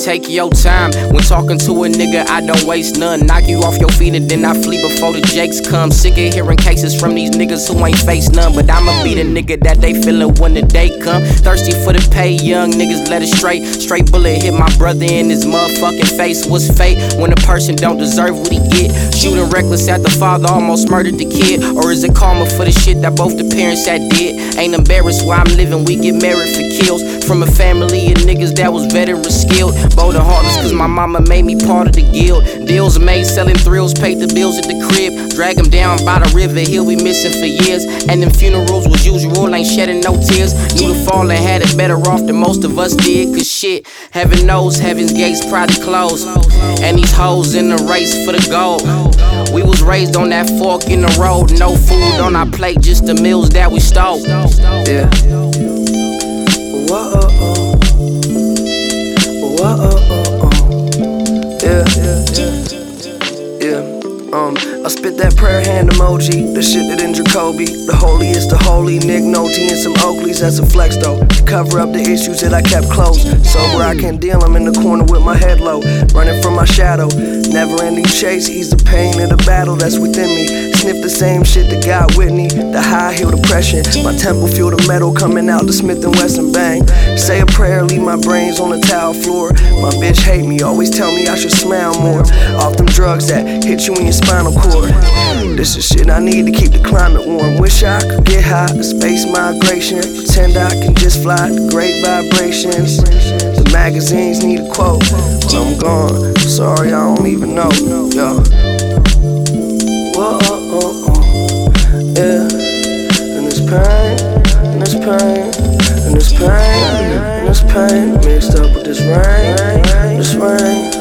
take your time. When talking to a nigga, I don't waste none. Knock you off your feet and then I flee before the jakes come. Sick of hearing cases from these niggas who ain't face none. But I'ma be the nigga that they feelin' when the day come. Thirsty for the pay, young niggas led it straight. Straight bullet hit my brother in his motherfucking face. What's fate when a person don't deserve what he get? Shooting reckless at the father, almost murdered the kid. Or is it karma for the shit that both the parents had did? Ain't embarrassed where I'm living, we get married for kills. From a family of niggas that was veteran skilled. Bold and heartless cause my mama made me part of the guild. Deals made selling thrills, paid the bills at the crib. Drag him down by the river, he'll be missing for years. And them funerals was usual, ain't shedding no tears. Knew the fallen had it better off than most of us did. Cause shit, heaven knows heaven's gates probably closed. And these hoes in the race for the gold. We was raised on that fork in the road. No food on our plate, just the meals that we stole. Yeah. Whoa, I spit that prayer hand emoji, the shit that in Jacoby. The holiest the holy, Nick Nolte and some Oakleys, that's a flex though. To cover up the issues that I kept close. Sober I can't deal, I'm in the corner with my head low. Running from my shadow, never ending chase. Ease the pain of the battle that's within me. Sniff the same shit that got Whitney. The high heel depression, my temple feel the metal coming out the Smith & Wesson bang. Say a prayer, leave my brains on the tile floor. My bitch hate me, always tell me I should smile more. Off them drugs that hit you in your spinal cord. This is shit I need to keep the climate warm. Wish I could get high, space migration. Pretend I can just fly to great vibrations. The magazines need a quote, but I'm gone. Sorry, I don't even know. Yo. Whoa, yeah. And this pain, and this pain, and this pain, and this pain, mixed up with this rain, this rain.